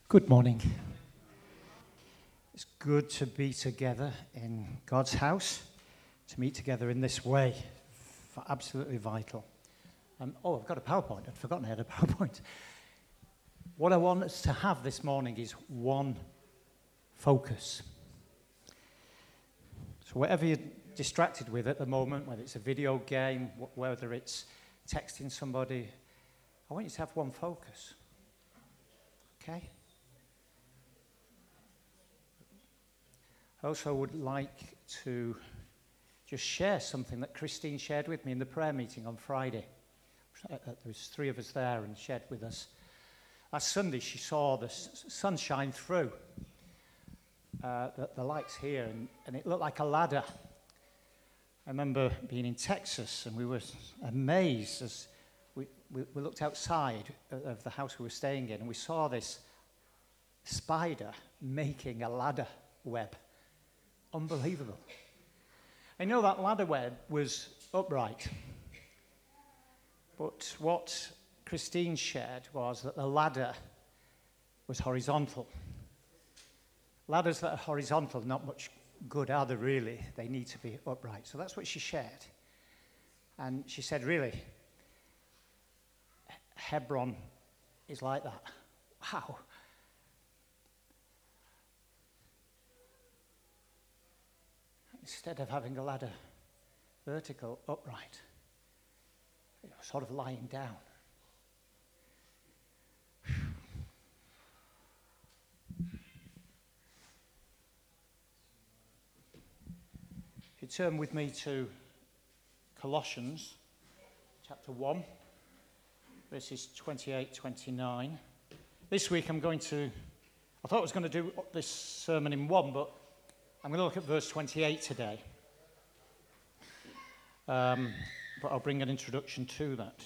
Good morning. It's good to be together in God's house, to meet together in this way. Absolutely vital. I've got a PowerPoint. I'd forgotten I had a PowerPoint. What I want us to have this morning is one focus. So whatever you're distracted with at the moment, whether it's a video game, whether it's texting somebody, I want you to have one focus. Okay? I also would like to just share something that Christine shared with me in the prayer meeting on Friday. There was 3 of us there and shared with us. Last Sunday, she saw the sun shine through the lights here, and it looked like a ladder. I remember being in Texas, and we were amazed as we looked outside of the house we were staying in, and we saw this spider making a ladder web. Unbelievable. I know that ladder web was upright, but what Christine shared was that the ladder was horizontal. Ladders that are horizontal, not much good, are they really? They need to be upright. So that's what she shared. And she said, really, Hebron is like that. Wow. Instead of having a ladder vertical, upright, sort of lying down. If you turn with me to Colossians chapter 1, verses 28-29. This week I thought I was going to do this sermon in one, but I'm going to look at verse 28 today. But I'll bring an introduction to that.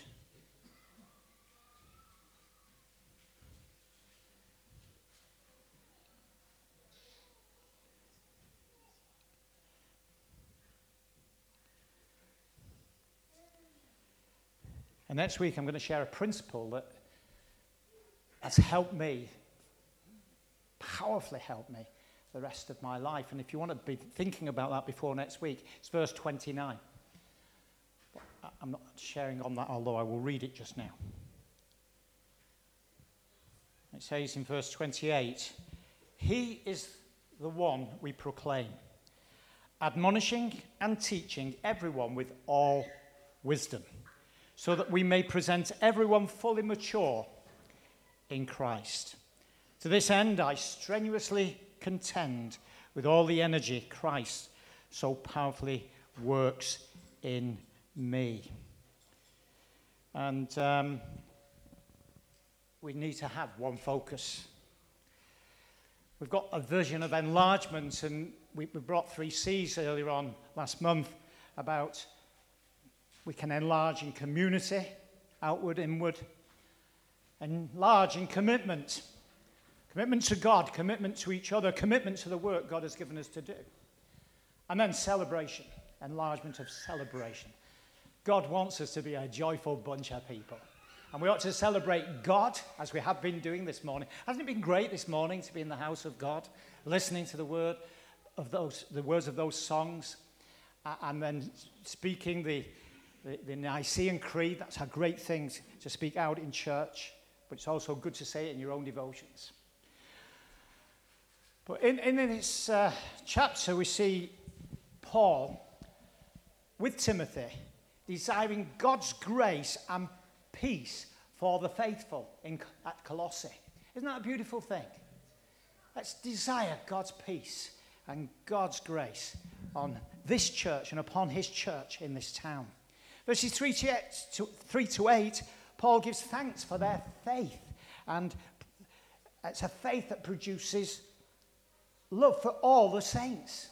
And next week I'm going to share a principle that has helped me, powerfully helped me, the rest of my life. And if you want to be thinking about that before next week, it's verse 29. But I'm not sharing on that, although I will read it just now. It says in verse 28, "He is the one we proclaim, admonishing and teaching everyone with all wisdom, so that we may present everyone fully mature in Christ. To this end, I strenuously contend with all the energy Christ so powerfully works in me." And we need to have one focus. We've got a vision of enlargement, and we brought 3 C's earlier on last month about we can enlarge in community, outward, inward, enlarge in commitment. Commitment to God, commitment to each other, commitment to the work God has given us to do. And then celebration, enlargement of celebration. God wants us to be a joyful bunch of people. And we ought to celebrate God, as we have been doing this morning. Hasn't it been great this morning to be in the house of God, listening to the words of those songs, and then speaking the Nicene Creed? That's a great thing to speak out in church, but it's also good to say it in your own devotions. But in this chapter, we see Paul with Timothy desiring God's grace and peace for the faithful at Colossae. Isn't that a beautiful thing? Let's desire God's peace and God's grace on this church and upon his church in this town. Verses 3 to 8, Paul gives thanks for their faith. And it's a faith that produces love for all the saints.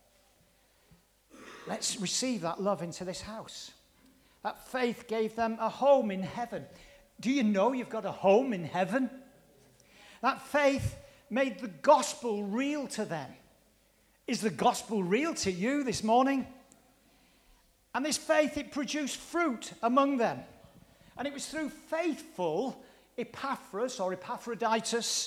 Let's receive that love into this house. That faith gave them a home in heaven. Do you know you've got a home in heaven? That faith made the gospel real to them. Is the gospel real to you this morning? And this faith, it produced fruit among them. And it was through faithful Epaphras or Epaphroditus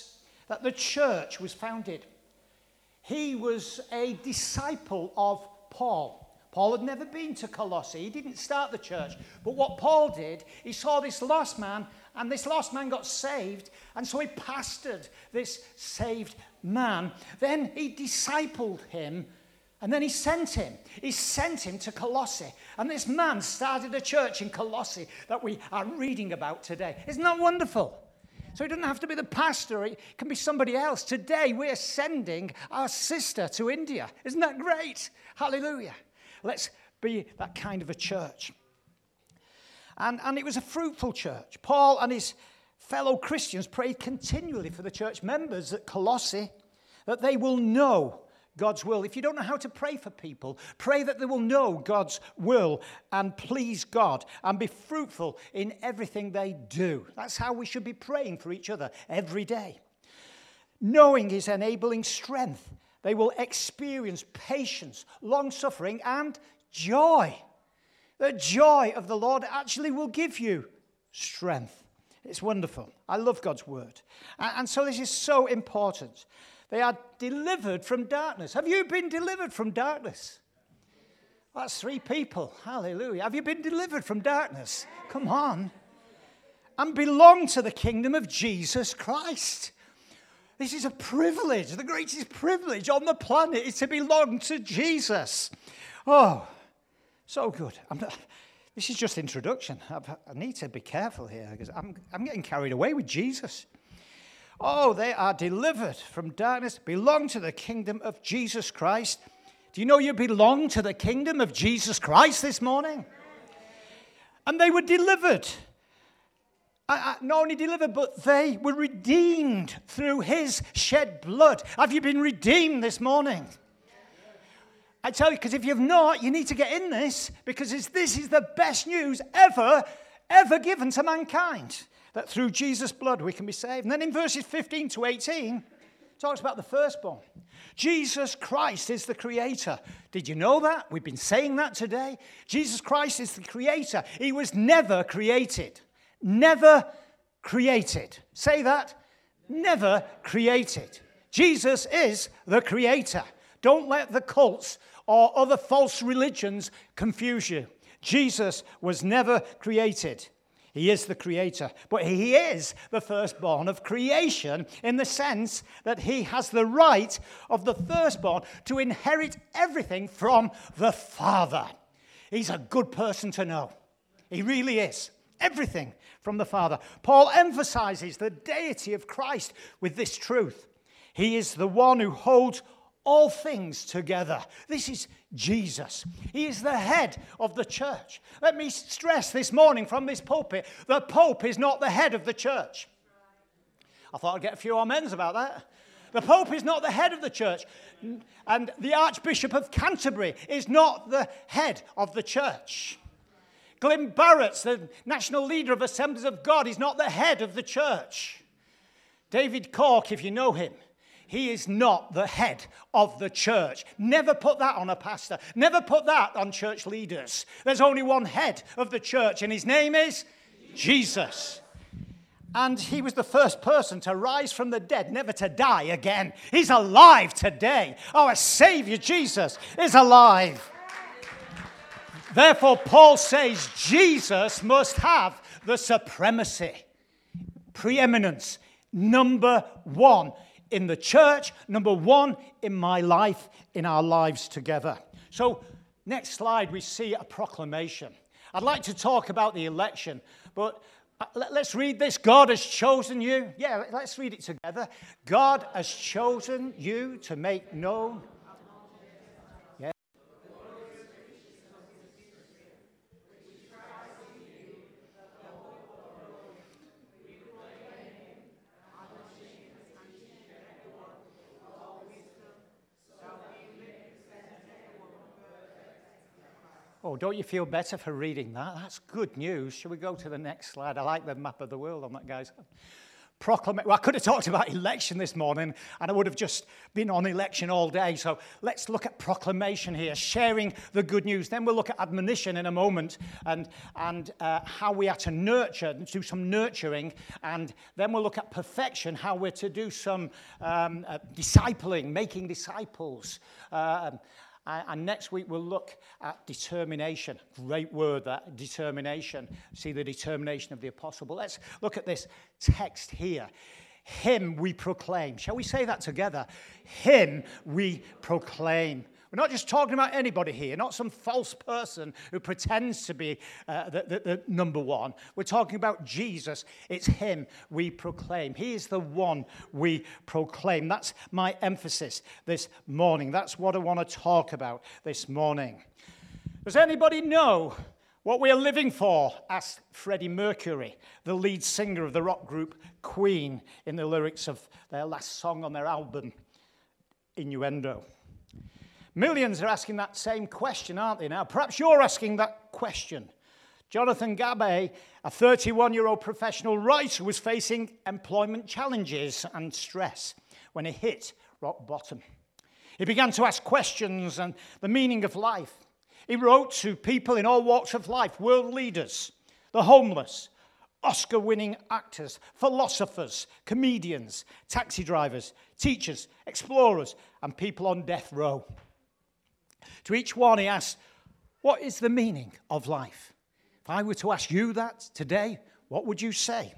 that the church was founded. He was a disciple of Paul. Paul had never been to Colossae. He didn't start the church. But what Paul did, he saw this lost man, and this lost man got saved, and so he pastored this saved man. Then he discipled him, and then he sent him. He sent him to Colossae. And this man started a church in Colossae that we are reading about today. Isn't that wonderful? So it doesn't have to be the pastor. It can be somebody else. Today we're sending our sister to India. Isn't that great? Hallelujah. Let's be that kind of a church. And it was a fruitful church. Paul and his fellow Christians prayed continually for the church members at Colossae that they will know God's will. If you don't know how to pray for people, pray that they will know God's will and please God and be fruitful in everything they do. That's how we should be praying for each other every day. Knowing His enabling strength, they will experience patience, long-suffering, and joy. The joy of the Lord actually will give you strength. It's wonderful. I love God's word. And so this is so important. They are delivered from darkness. Have you been delivered from darkness? That's 3 people. Hallelujah. Have you been delivered from darkness? Come on. And belong to the kingdom of Jesus Christ. This is a privilege. The greatest privilege on the planet is to belong to Jesus. Oh, so good. This is just introduction. I need to be careful here because I'm getting carried away with Jesus. Oh, they are delivered from darkness, belong to the kingdom of Jesus Christ. Do you know you belong to the kingdom of Jesus Christ this morning? And they were delivered. Not only delivered, but they were redeemed through His shed blood. Have you been redeemed this morning? I tell you, because if you've not, you need to get in this, because this is the best news ever given to mankind, that through Jesus' blood we can be saved. And then in verses 15 to 18, it talks about the firstborn. Jesus Christ is the creator. Did you know that? We've been saying that today. Jesus Christ is the creator. He was never created. Never created. Say that. Never created. Jesus is the creator. Don't let the cults or other false religions confuse you. Jesus was never created. He is the creator. But He is the firstborn of creation in the sense that He has the right of the firstborn to inherit everything from the Father. He's a good person to know. He really is. Everything from the Father. Paul emphasizes the deity of Christ with this truth. He is the one who holds all things together. This is Jesus. He is the head of the church. Let me stress this morning from this pulpit, the Pope is not the head of the church. I thought I'd get a few amens about that. The Pope is not the head of the church. And the Archbishop of Canterbury is not the head of the church. Glyn Barrett's the national leader of Assemblies of God. He's not the head of the church. David Cork, if you know him, he is not the head of the church. Never put that on a pastor. Never put that on church leaders. There's only one head of the church, and his name is Jesus. And he was the first person to rise from the dead, never to die again. He's alive today. Our Savior Jesus is alive. Therefore, Paul says Jesus must have the supremacy, preeminence, number one in the church, number one in my life, in our lives together. So, next slide, we see a proclamation. I'd like to talk about the election, but let's read this. God has chosen you. Yeah, let's read it together. God has chosen you to make known. Yeah. Oh, don't you feel better for reading that? That's good news. Shall we go to the next slide? I like the map of the world on that, guys. Well, I could have talked about election this morning, and I would have just been on election all day. So let's look at proclamation here, sharing the good news. Then we'll look at admonition in a moment, and how we are to nurture, do some nurturing. And then we'll look at perfection, how we're to do some discipling, making disciples. And next week we'll look at determination. Great word, that, determination. See the determination of the apostle. But let's look at this text here. Him we proclaim. Shall we say that together? Him we proclaim. We're not just talking about anybody here, not some false person who pretends to be the number one. We're talking about Jesus. It's him we proclaim. He is the one we proclaim. That's my emphasis this morning. That's what I want to talk about this morning. Does anybody know what we are living for? Asked Freddie Mercury, the lead singer of the rock group Queen, in the lyrics of their last song on their album, Innuendo. Millions are asking that same question, aren't they now? Perhaps you're asking that question. Jonathan Gabay, a 31-year-old professional writer, was facing employment challenges and stress when he hit rock bottom. He began to ask questions and the meaning of life. He wrote to people in all walks of life, world leaders, the homeless, Oscar-winning actors, philosophers, comedians, taxi drivers, teachers, explorers, and people on death row. To each one he asked, what is the meaning of life? If I were to ask you that today, what would you say?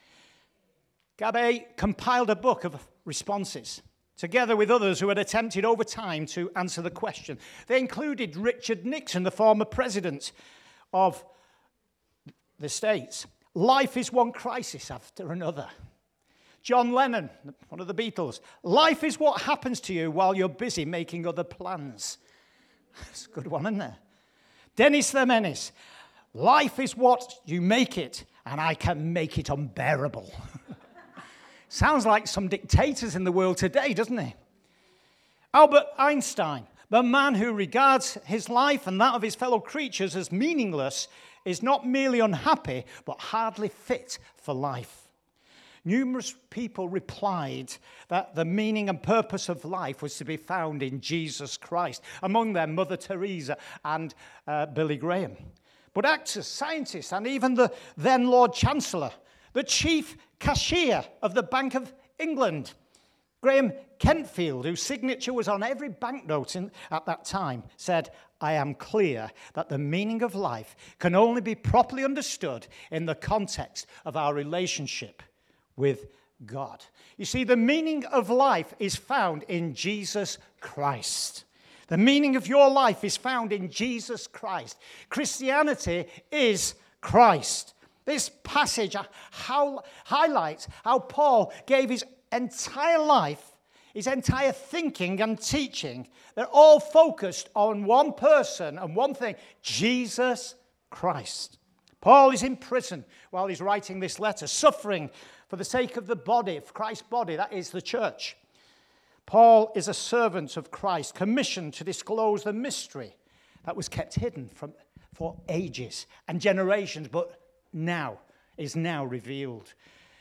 Gabay compiled a book of responses, together with others who had attempted over time to answer the question. They included Richard Nixon, the former president of the States. Life is one crisis after another. John Lennon, one of the Beatles. Life is what happens to you while you're busy making other plans. That's a good one, isn't it? Dennis the Menace. Life is what you make it, and I can make it unbearable. Sounds like some dictators in the world today, doesn't it? Albert Einstein, the man who regards his life and that of his fellow creatures as meaningless, is not merely unhappy, but hardly fit for life. Numerous people replied that the meaning and purpose of life was to be found in Jesus Christ, among them Mother Teresa and Billy Graham. But actors, scientists, and even the then Lord Chancellor, the chief cashier of the Bank of England, Graham Kentfield, whose signature was on every banknote at that time, said, I am clear that the meaning of life can only be properly understood in the context of our relationship with God. You see, the meaning of life is found in Jesus Christ. The meaning of your life is found in Jesus Christ. Christianity is Christ. This passage highlights how Paul gave his entire life, his entire thinking and teaching. They're all focused on one person and one thing, Jesus Christ. Paul is in prison while he's writing this letter, suffering for the sake of the body, of Christ's body, that is the church. Paul is a servant of Christ, commissioned to disclose the mystery that was kept hidden for ages and generations, but is now revealed.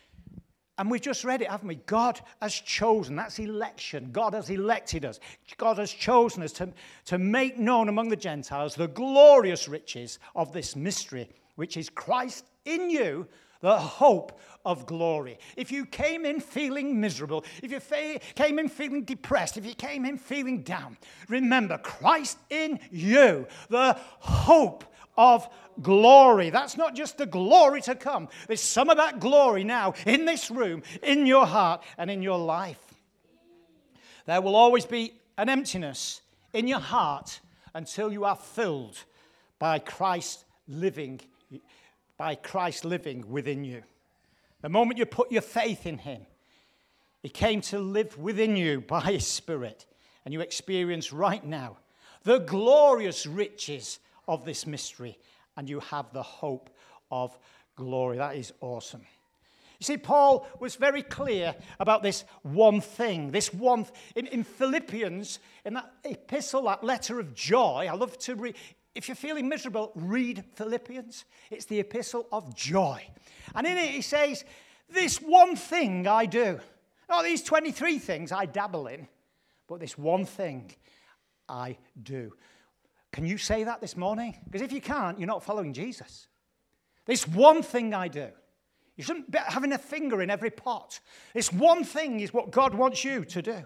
And we've just read it, haven't we? God has chosen, that's election. God has elected us. God has chosen us to make known among the Gentiles the glorious riches of this mystery, which is Christ in you, the hope of glory. If you came in feeling miserable, if you came in feeling depressed, if you came in feeling down, remember Christ in you, the hope of glory. That's not just the glory to come. There's some of that glory now in this room, in your heart, and in your life. There will always be an emptiness in your heart until you are filled by Christ living within you. The moment you put your faith in him, he came to live within you by his Spirit, and you experience right now the glorious riches of this mystery, and you have the hope of glory. That is awesome. You see, Paul was very clear about this one thing. In Philippians, in that epistle, that letter of joy, I love to read. If you're feeling miserable, read Philippians. It's the epistle of joy. And in it, he says, This one thing I do. Not these 23 things I dabble in, but this one thing I do. Can you say that this morning? Because if you can't, you're not following Jesus. This one thing I do. You shouldn't be having a finger in every pot. This one thing is what God wants you to do.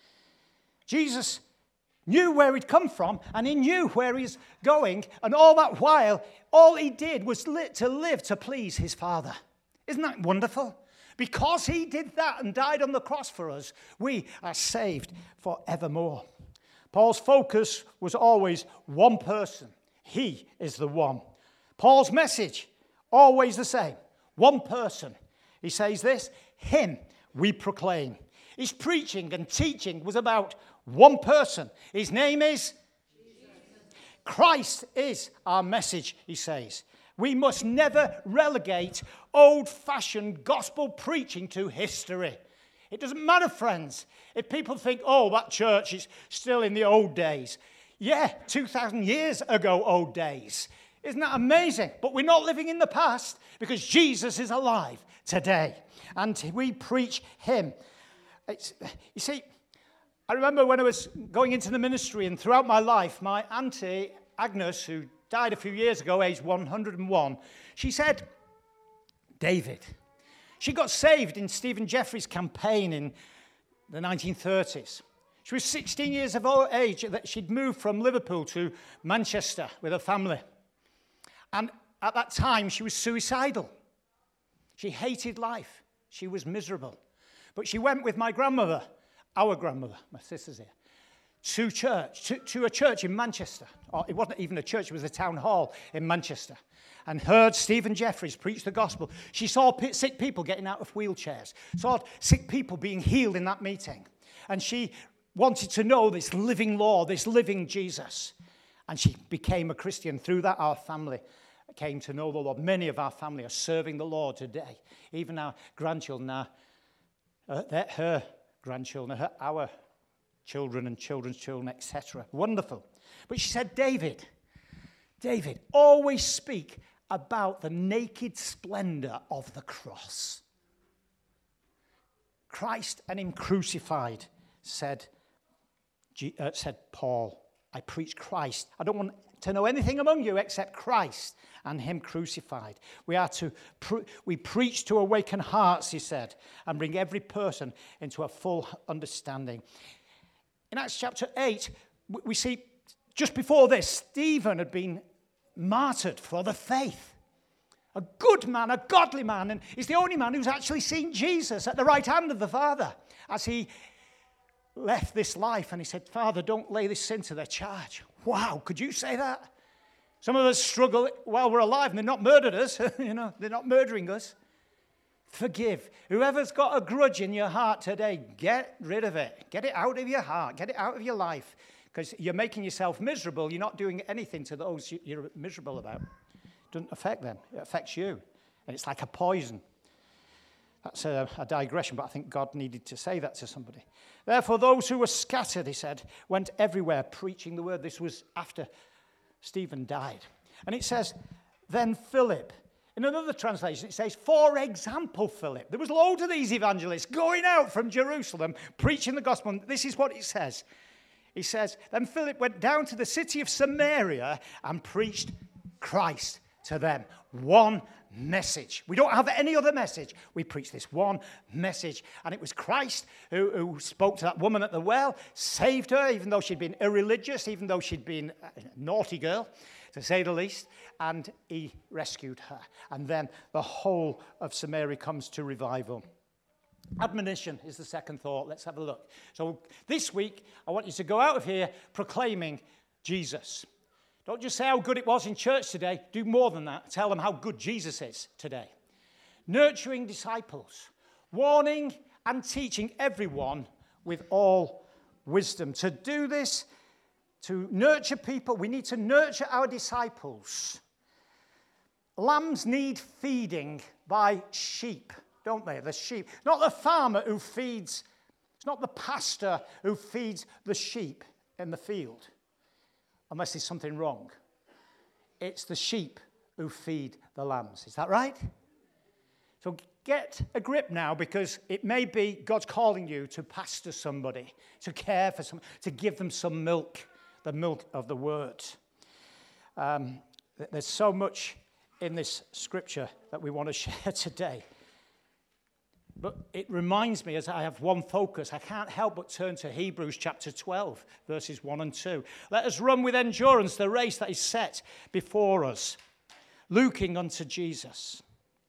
Jesus knew where he'd come from, and he knew where he's going, and all that while, all he did was to live to please his Father. Isn't that wonderful? Because he did that and died on the cross for us, we are saved forevermore. Paul's focus was always one person. He is the one. Paul's message, always the same. One person. He says this, him we proclaim. His preaching and teaching was about one person. His name is Jesus. Christ is our message, he says. We must never relegate old-fashioned gospel preaching to history. It doesn't matter, friends, if people think, oh, that church is still in the old days. Yeah, 2,000 years ago, old days. Isn't that amazing? But we're not living in the past because Jesus is alive today. And we preach him. You see, I remember when I was going into the ministry and throughout my life, my auntie Agnes, who died a few years ago, aged 101, she said, David. She got saved in Stephen Jeffrey's campaign in the 1930s. She was 16 years of age. She'd moved from Liverpool to Manchester with her family. And at that time, she was suicidal. She hated life. She was miserable. But she went with my grandmother, our grandmother, my sister's here, to a church in Manchester. Or it wasn't even a church, it was a town hall in Manchester. And heard Stephen Jeffreys preach the gospel. She saw sick people getting out of wheelchairs. Saw sick people being healed in that meeting. And she wanted to know this living Lord, this living Jesus. And she became a Christian. Through that, our family came to know the Lord. Many of our family are serving the Lord today. Even our grandchildren, her grandchildren, our children and children's children, etc. Wonderful. But she said, David, always speak about the naked splendor of the cross. Christ and him crucified, said Paul. I preach Christ. I don't want to know anything among you except Christ and him crucified. We preach to awaken hearts, he said, and bring every person into a full understanding. In Acts chapter 8, we see just before this, Stephen had been martyred for the faith. A good man, a godly man, and he's the only man who's actually seen Jesus at the right hand of the Father as he left this life. And he said, Father, don't lay this sin to their charge. Wow, could you say that? Some of us struggle while we're alive and they're not murdered us. They're not murdering us. Forgive. Whoever's got a grudge in your heart today, get rid of it. Get it out of your heart. Get it out of your life. Because you're making yourself miserable. You're not doing anything to those you're miserable about. It doesn't affect them. It affects you. And it's like a poison. That's a digression, but I think God needed to say that to somebody. Therefore, those who were scattered, he said, went everywhere preaching the word. This was after Stephen died. And it says, then Philip. In another translation, it says, for example, Philip. There was loads of these evangelists going out from Jerusalem preaching the gospel. And this is what it says. He says, then Philip went down to the city of Samaria and preached Christ to them. One message. We don't have any other message. We preach this one message. And it was Christ who spoke to that woman at the well, saved her, even though she'd been irreligious, even though she'd been a naughty girl, to say the least. And he rescued her. And then the whole of Samaria comes to revival. Admonition is the second thought. Let's have a look. So this week, I want you to go out of here proclaiming Jesus. Don't just say how good it was in church today. Do more than that. Tell them how good Jesus is today. Nurturing disciples. Warning and teaching everyone with all wisdom. To do this, to nurture people, we need to nurture our disciples. Lambs need feeding by sheep, don't they? The sheep. Not the farmer who feeds, it's not the pastor who feeds the sheep in the field, unless there's something wrong. It's the sheep who feed the lambs. Is that right? So get a grip now, because it may be God's calling you to pastor somebody, to care for someone, to give them some milk, the milk of the word. There's so much in this scripture that we want to share today. But it reminds me, as I have one focus, I can't help but turn to Hebrews chapter 12, verses 1 and 2. Let us run with endurance the race that is set before us, looking unto Jesus.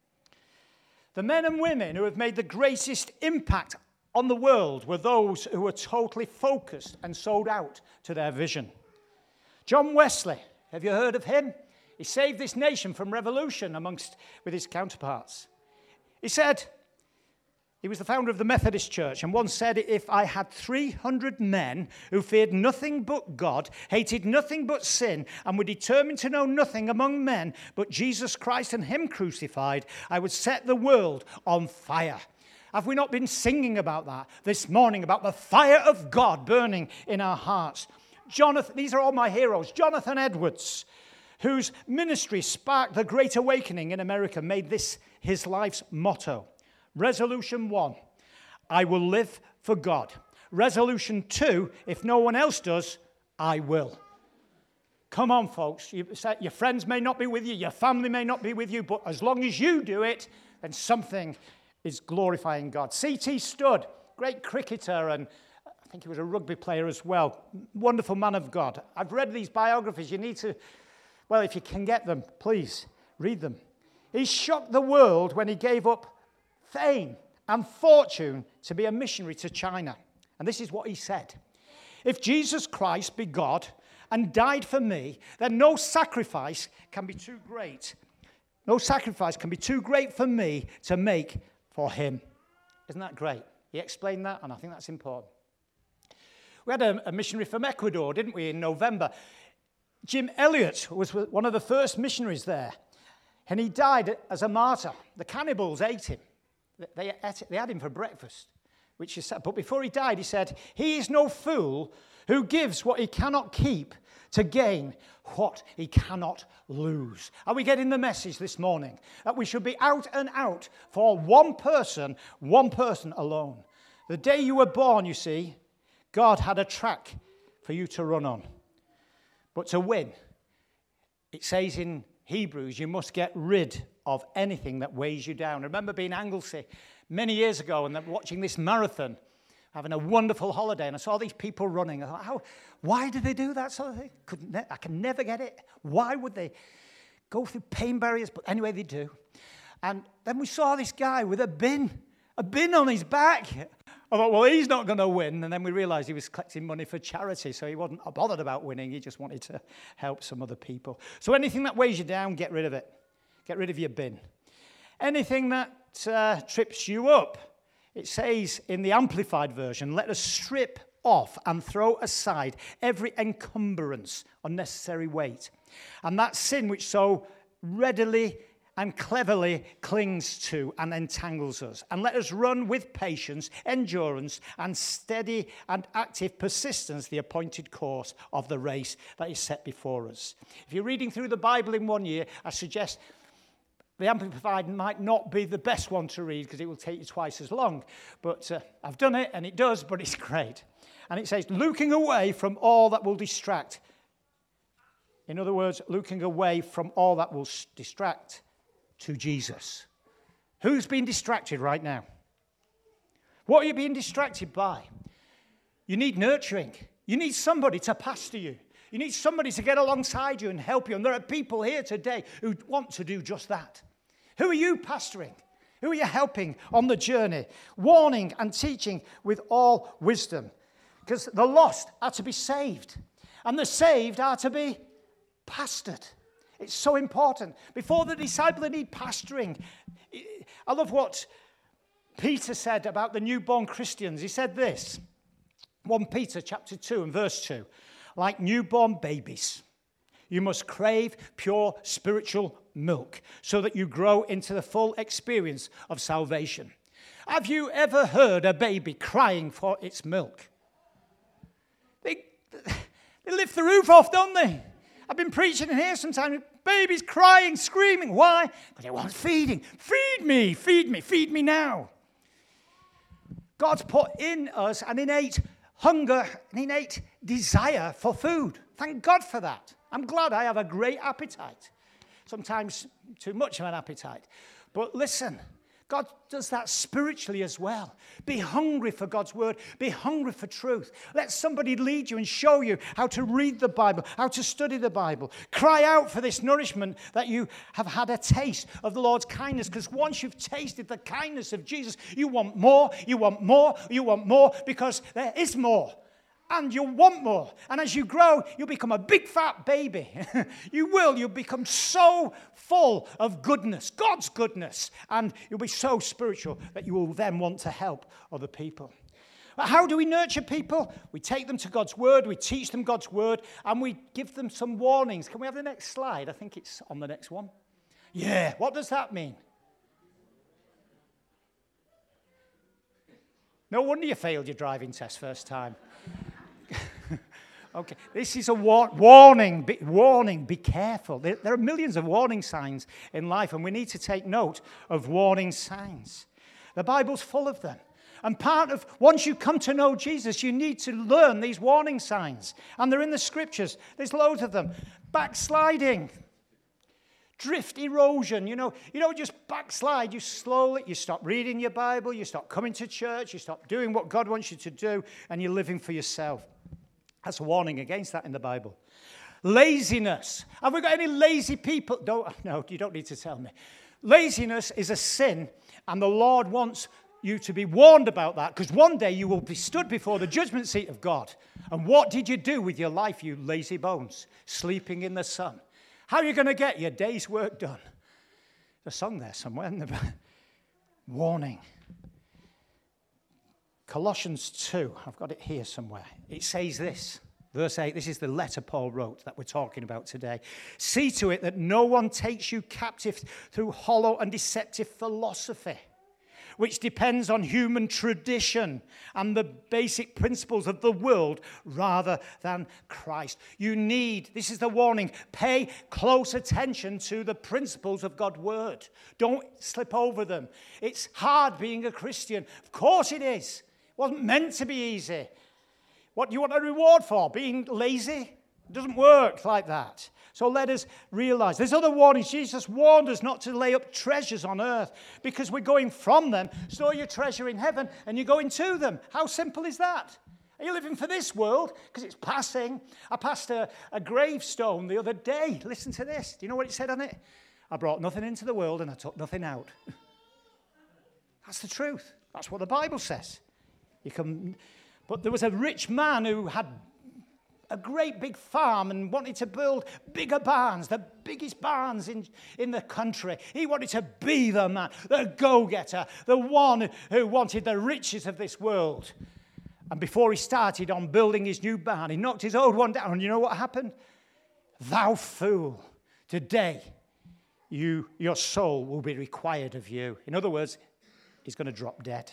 The men and women who have made the greatest impact on the world were those who were totally focused and sold out to their vision. John Wesley, have you heard of him? He saved this nation from revolution with his counterparts. He said, he was the founder of the Methodist Church, and once said, if I had 300 men who feared nothing but God, hated nothing but sin, and were determined to know nothing among men but Jesus Christ and him crucified, I would set the world on fire. Have we not been singing about that this morning, about the fire of God burning in our hearts? These are all my heroes. Jonathan Edwards, whose ministry sparked the Great Awakening in America, made this his life's motto. Resolution 1, I will live for God. Resolution 2, if no one else does, I will. Come on, folks. Your friends may not be with you, your family may not be with you, but as long as you do it, then something is glorifying God. C.T. Studd, great cricketer, and I think he was a rugby player as well. Wonderful man of God. I've read these biographies. You need to, well, if you can get them, please read them. He shocked the world when he gave up fame and fortune to be a missionary to China. And this is what he said. If Jesus Christ be God and died for me, then no sacrifice can be too great. No sacrifice can be too great for me to make for him. Isn't that great? He explained that, and I think that's important. We had a missionary from Ecuador, didn't we, in November. Jim Elliot was one of the first missionaries there, and he died as a martyr. The cannibals ate him. They had him for breakfast, which is sad. But before he died, he said, he is no fool who gives what he cannot keep to gain what he cannot lose. Are we getting the message this morning? That we should be out and out for one person alone. The day you were born, you see, God had a track for you to run on. But to win, it says in Hebrews, you must get rid of anything that weighs you down. I remember being in Anglesey many years ago and watching this marathon, having a wonderful holiday, and I saw these people running. I thought, why do they do that sort of thing? I can never get it. Why would they go through pain barriers? But anyway, they do. And then we saw this guy with a bin on his back. I thought, well, he's not going to win. And then we realized he was collecting money for charity, so he wasn't bothered about winning. He just wanted to help some other people. So anything that weighs you down, get rid of it. Get rid of your bin. Anything that trips you up, it says in the Amplified Version, let us strip off and throw aside every encumbrance, unnecessary weight, and that sin which so readily and cleverly clings to and entangles us. And let us run with patience, endurance, and steady and active persistence the appointed course of the race that is set before us. If you're reading through the Bible in 1 year, I suggest the Amplified might not be the best one to read because it will take you twice as long. But I've done it, and it does, but it's great. And it says, looking away from all that will distract. In other words, looking away from all that will distract to Jesus. Who's being distracted right now? What are you being distracted by? You need nurturing. You need somebody to pastor you. You need somebody to get alongside you and help you. And there are people here today who want to do just that. Who are you pastoring? Who are you helping on the journey? Warning and teaching with all wisdom. Because the lost are to be saved. And the saved are to be pastored. It's so important. Before the disciple, they need pastoring. I love what Peter said about the newborn Christians. He said this, 1 Peter chapter 2 and verse 2. Like newborn babies, you must crave pure spiritual milk so that you grow into the full experience of salvation. Have you ever heard a baby crying for its milk? They lift the roof off, don't they? I've been preaching in here sometimes. babies crying, screaming. Why? Because it wants feeding. Feed me, feed me, feed me now. God's put in us an innate hunger, an innate desire for food. Thank God for that. I'm glad I have a great appetite. Sometimes too much of an appetite. But listen, God does that spiritually as well. Be hungry for God's word. Be hungry for truth. Let somebody lead you and show you how to read the Bible, how to study the Bible. Cry out for this nourishment that you have had a taste of the Lord's kindness, because once you've tasted the kindness of Jesus, you want more, you want more, you want more, because there is more. And you'll want more. And as you grow, you'll become a big fat baby. You'll become so full of goodness, God's goodness. And you'll be so spiritual that you will then want to help other people. But how do we nurture people? We take them to God's word, we teach them God's word, and we give them some warnings. Can we have the next slide? I think it's on the next one. Yeah, what does that mean? No wonder you failed your driving test first time. Okay, this is a warning. Warning, be careful. There are millions of warning signs in life, and we need to take note of warning signs. The Bible's full of them. And once you come to know Jesus, you need to learn these warning signs. And they're in the scriptures. There's loads of them. Backsliding. Drift, erosion. You don't just backslide. You stop reading your Bible, you stop coming to church, you stop doing what God wants you to do, and you're living for yourself. That's a warning against that in the Bible. Laziness. Have we got any lazy people? No, you don't need to tell me. Laziness is a sin, and the Lord wants you to be warned about that, because one day you will be stood before the judgment seat of God. And what did you do with your life, you lazy bones, sleeping in the sun? How are you going to get your day's work done? There's a song there somewhere in the back. Warning. Colossians 2, I've got it here somewhere. It says this, verse 8, this is the letter Paul wrote that we're talking about today. See to it that no one takes you captive through hollow and deceptive philosophy, which depends on human tradition and the basic principles of the world rather than Christ. This is the warning, pay close attention to the principles of God's word. Don't slip over them. It's hard being a Christian. Of course it is. It wasn't meant to be easy. What do you want a reward for? Being lazy? It doesn't work like that. So let us realize. There's other warnings. Jesus warned us not to lay up treasures on earth because we're going from them. Store your treasure in heaven and you're going to them. How simple is that? Are you living for this world? Because it's passing. I passed a gravestone the other day. Listen to this. Do you know what it said on it? I brought nothing into the world and I took nothing out. That's the truth. That's what the Bible says. But there was a rich man who had a great big farm and wanted to build bigger barns, the biggest barns in the country. He wanted to be the man, the go-getter, the one who wanted the riches of this world. And before he started on building his new barn, he knocked his old one down. And you know what happened? Thou fool, today your soul will be required of you. In other words, he's going to drop dead.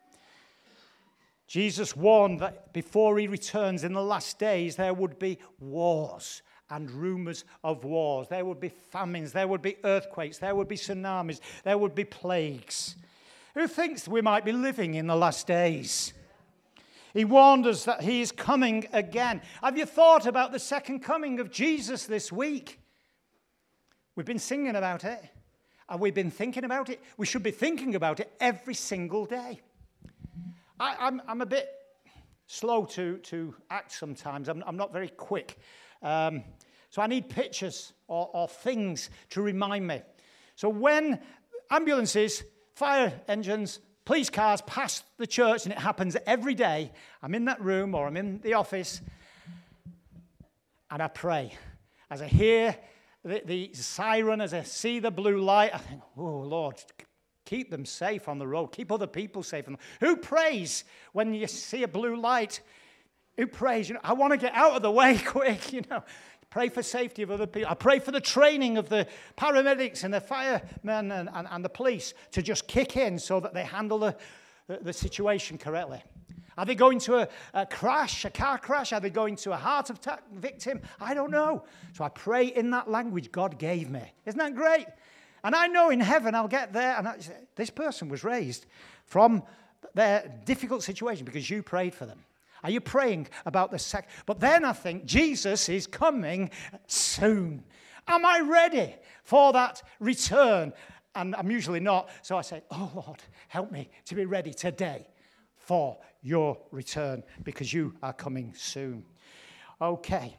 Jesus warned that before he returns in the last days, there would be wars and rumors of wars. There would be famines. There would be earthquakes. There would be tsunamis. There would be plagues. Who thinks we might be living in the last days? He warned us that he is coming again. Have you thought about the second coming of Jesus this week? We've been singing about it. Have we been thinking about it? We should be thinking about it every single day. I'm a bit slow to act sometimes. I'm not very quick. So I need pictures or things to remind me. So when ambulances, fire engines, police cars pass the church, and it happens every day, I'm in that room or I'm in the office, and I pray. As I hear the siren, as I see the blue light, I think, oh, Lord, keep them safe on the road. Keep other people safe. Who prays when you see a blue light? Who prays? I want to get out of the way quick, Pray for safety of other people. I pray for the training of the paramedics and the firemen and the police to just kick in so that they handle the situation correctly. Are they going to a crash, a car crash? Are they going to a heart attack victim? I don't know. So I pray in that language God gave me. Isn't that great? And I know in heaven I'll get there, and this person was raised from their difficult situation because you prayed for them. Are you praying about the But then I think Jesus is coming soon. Am I ready for that return? And I'm usually not. So I say, oh, Lord, help me to be ready today for your return because you are coming soon. Okay.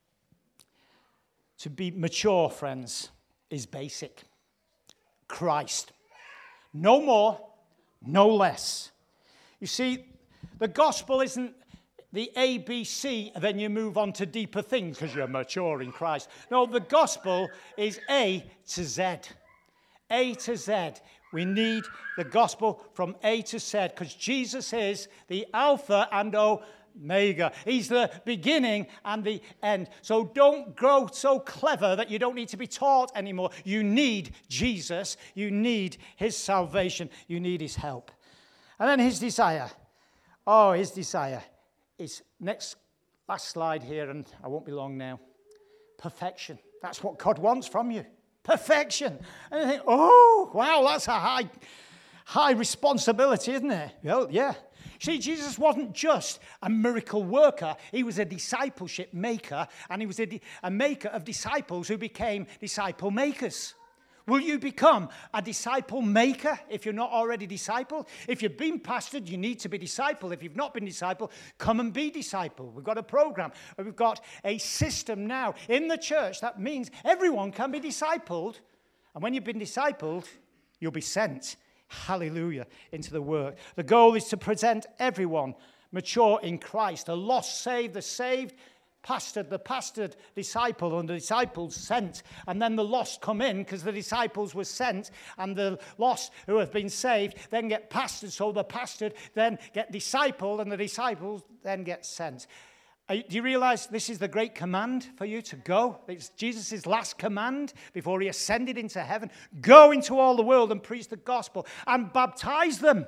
To be mature, friends, is basic. Christ. No more, no less. You see, the gospel isn't the ABC, and then you move on to deeper things because you're mature in Christ. No, the gospel is A to Z. A to Z. We need the gospel from A to Z because Jesus is the Alpha and Omega. He's the beginning and the end. So don't grow so clever that you don't need to be taught anymore. You need Jesus. You need his salvation. You need his help. And then his desire. Oh, his desire is last slide here, and I won't be long now. Perfection. That's what God wants from you. Perfection. And you think, oh, wow, that's a high responsibility, isn't it? Well, yeah. See, Jesus wasn't just a miracle worker. He was a discipleship maker, and he was a maker of disciples who became disciple makers. Will you become a disciple maker if you're not already discipled? If you've been pastored, you need to be discipled. If you've not been discipled, come and be discipled. We've got a program. We've got a system now in the church that means everyone can be discipled. And when you've been discipled, you'll be sent, hallelujah, into the work. The goal is to present everyone mature in Christ. The lost saved, the saved, the pastored disciple, and the disciples sent, and then the lost come in because the disciples were sent, and the lost who have been saved then get pastored, so the pastored then get discipled, and the disciples then get sent. Do you realize this is the great command for you to go? It's Jesus' last command before he ascended into heaven. Go into all the world and preach the gospel and baptize them.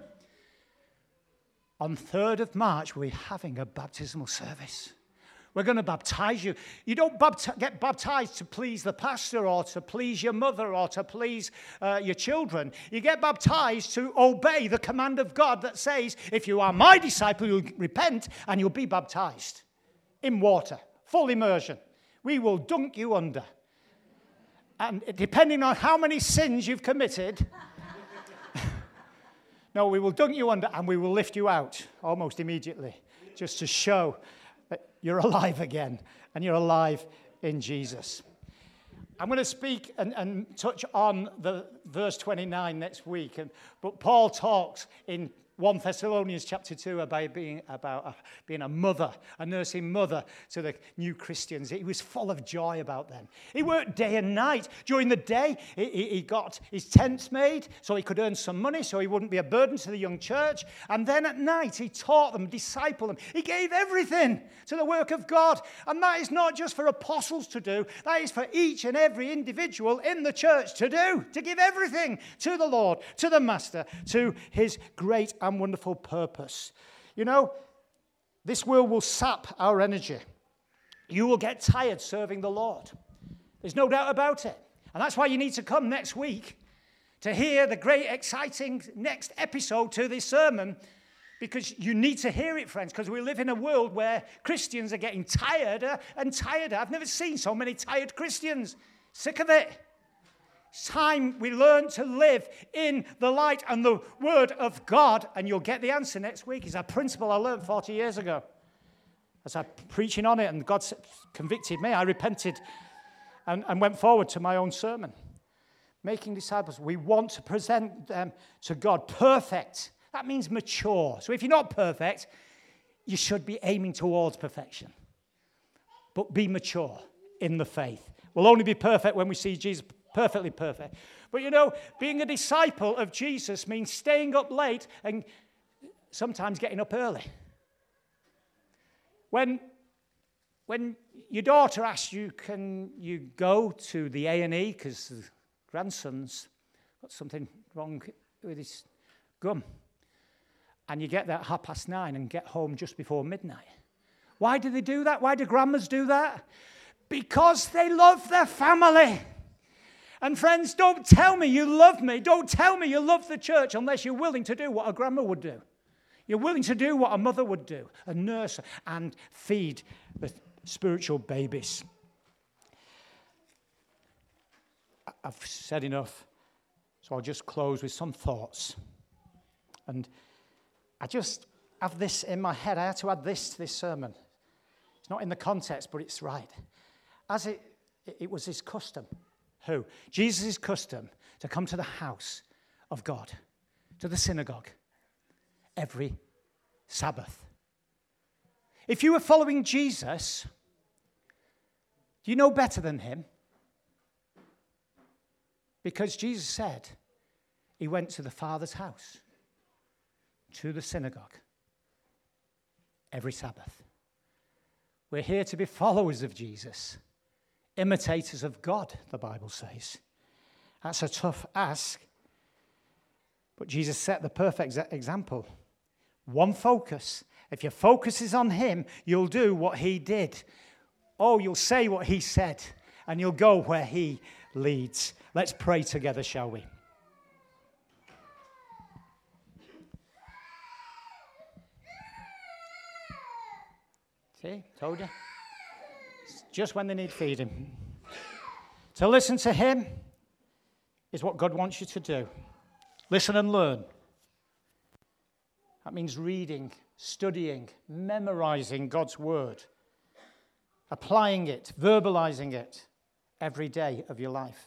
On 3rd of March, we're having a baptismal service. We're going to baptize you. You don't get baptized to please the pastor or to please your mother or to please your children. You get baptized to obey the command of God that says, if you are my disciple, you'll repent and you'll be baptized in water, full immersion. We will dunk you under. And depending on how many sins you've committed, no, we will dunk you under and we will lift you out almost immediately just to show you're alive again, and you're alive in Jesus. I'm going to speak and touch on the verse 29 next week, but Paul talks in 1 Thessalonians chapter 2 about being a mother, a nursing mother to the new Christians. He was full of joy about them. He worked day and night. During the day, he got his tents made so he could earn some money so he wouldn't be a burden to the young church. And then at night, he taught them, discipled them. He gave everything to the work of God. And that is not just for apostles to do. That is for each and every individual in the church to do, to give everything to the Lord, to the Master, to his great and wonderful purpose. You know, this world will sap our energy. You will get tired serving the Lord. There's no doubt about it. And that's why you need to come next week to hear the great, exciting next episode to this sermon, because you need to hear it, friends, because we live in a world where Christians are getting tireder and tireder. I've never seen so many tired Christians. Sick of it. It's time we learn to live in the light and the word of God, and you'll get the answer next week. It's a principle I learned 40 years ago. As I'm preaching on it and God convicted me, I repented and went forward to my own sermon. Making disciples. We want to present them to God perfect. That means mature. So if you're not perfect, you should be aiming towards perfection. But be mature in the faith. We'll only be perfect when we see Jesus perfectly perfect. But you know, being a disciple of Jesus means staying up late and sometimes getting up early. When your daughter asks you, can you go to the A&E because the grandson's got something wrong with his gum, and you get there at 9:30 and get home just before midnight. Why do they do that? Why do grandmas do that? Because they love their family. And friends, don't tell me you love me. Don't tell me you love the church unless you're willing to do what a grandma would do. You're willing to do what a mother would do, a nurse, and feed the spiritual babies. I've said enough, so I'll just close with some thoughts. And I just have this in my head. I had to add this to this sermon. It's not in the context, but it's right. As it was his custom. Who? Jesus' custom to come to the house of God, to the synagogue, every Sabbath. If you were following Jesus, do you know better than him? Because Jesus said he went to the Father's house, to the synagogue, every Sabbath. We're here to be followers of Jesus, imitators of God, the Bible says. That's a tough ask, but Jesus set the perfect example. One focus. If your focus is on him, you'll do what he did. Oh, you'll say what he said, and you'll go where he leads. Let's pray together, shall we? See, told you. It's just when they need feeding. To listen to him is what God wants you to do. Listen and learn. That means reading, studying, memorizing God's word, applying it, verbalizing it every day of your life.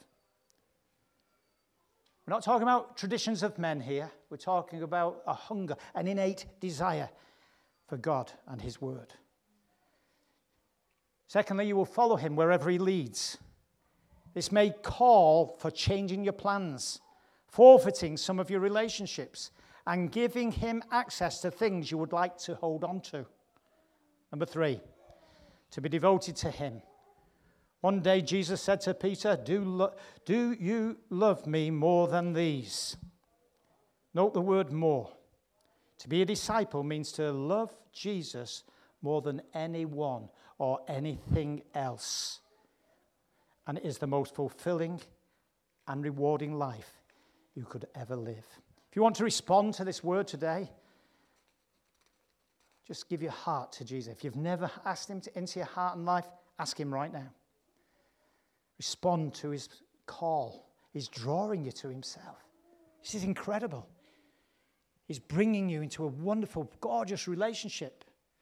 We're not talking about traditions of men here. We're talking about a hunger, an innate desire for God and his word. Secondly, you will follow him wherever he leads. This may call for changing your plans, forfeiting some of your relationships, and giving him access to things you would like to hold on to. Number 3, to be devoted to him. One day Jesus said to Peter, do you love me more than these? Note the word more. To be a disciple means to love Jesus more than anyone or anything else. And it is the most fulfilling and rewarding life you could ever live. If you want to respond to this word today, just give your heart to Jesus. If you've never asked him into your heart and life, ask him right now. Respond to his call. He's drawing you to himself. This is incredible. He's bringing you into a wonderful, gorgeous relationship.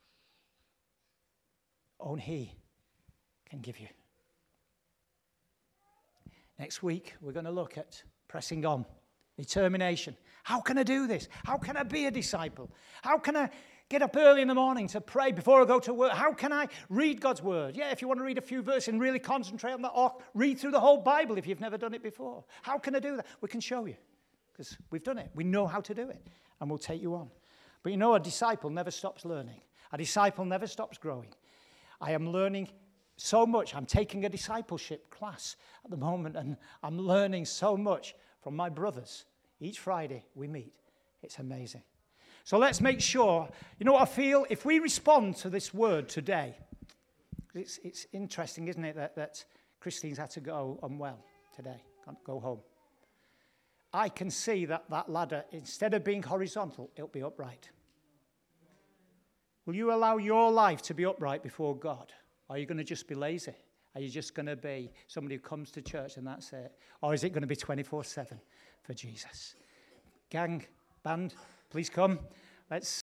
Only he can give you. Next week, we're going to look at pressing on, determination. How can I do this? How can I be a disciple? How can I get up early in the morning to pray before I go to work? How can I read God's word? Yeah, if you want to read a few verses and really concentrate on that, or read through the whole Bible if you've never done it before. How can I do that? We can show you, because we've done it. We know how to do it, and we'll take you on. But you know, a disciple never stops learning. A disciple never stops growing. I am learning so much. I'm taking a discipleship class at the moment, and I'm learning so much from my brothers. Each Friday we meet. It's amazing. So let's make sure, you know what I feel? If we respond to this word today, it's interesting, isn't it, that Christine's had to go unwell today, can't go home. I can see that ladder, instead of being horizontal, it'll be upright. Will you allow your life to be upright before God? Or are you going to just be lazy? Are you just going to be somebody who comes to church and that's it? Or is it going to be 24/7 for Jesus? Gang, band, please come. Let's